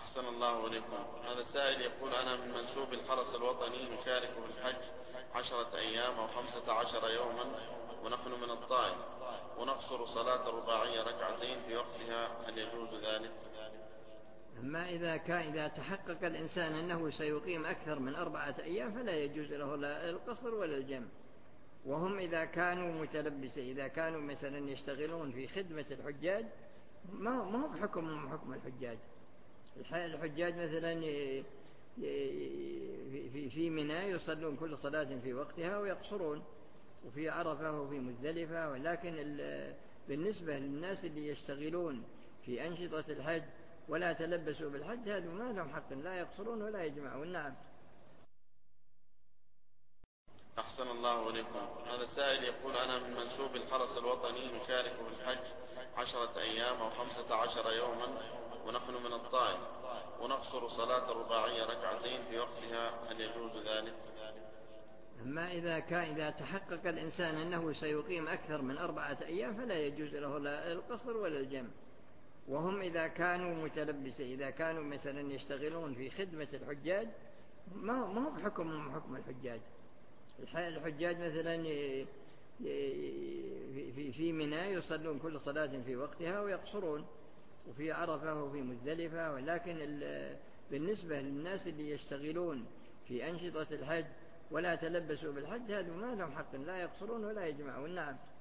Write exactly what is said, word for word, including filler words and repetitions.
أحسن الله إليكم. هذا سائل يقول: أنا من منسوب الحرس الوطني نشارك في الحج عشرة أيام أو خمسة عشر يوما، ونحن من الطائف، ونقصر صلاة الرباعية ركعتين في وقتها، هل يجوز ذلك؟ أما إذا كان إذا تحقق الإنسان أنه سيقيم أكثر من أربعة أيام فلا يجوز له لا القصر ولا الجمع. وهم إذا كانوا متلبسين، إذا كانوا مثلا يشتغلون في خدمة الحجاج، ما ما هو بحكم حكم الحجاج. الحجاج مثلا في في منى يصلون كل صلاة في وقتها ويقصرون، وفي عرفة وفي مزدلفة. ولكن بالنسبة للناس اللي يشتغلون في أنشطة الحج ولا تلبسوا بالحج، هذا ما لهم حق لا يقصرون ولا يجمعون. نعم. أحسن الله إليكم. هذا سائل يقول: أنا من منسوب الحرس الوطني نشارك في الحج عشرة أيام أو خمسة عشر يوما، ونحن من الطائف، ونقصر صلاة الرباعية ركعتين في وقتها، هل يجوز ذلك؟ أما إذا كان إذا تحقق الإنسان أنه سيقيم أكثر من أربعة أيام فلا يجوز له لا القصر ولا الجمع. وهم إذا كانوا متلبسين، إذا كانوا مثلا يشتغلون في خدمة الحجاج، ما ما هو بحكم حكم الحجاج. الحجاج مثلا في في منى يصلون كل صلاة في وقتها ويقصرون، وفي عرفة وفي مزدلفة. ولكن بالنسبة للناس اللي يشتغلون في أنشطة الحج ولا تلبسوا بالحج، هذا ما لهم حق لا يقصرون ولا يجمعون. نعم.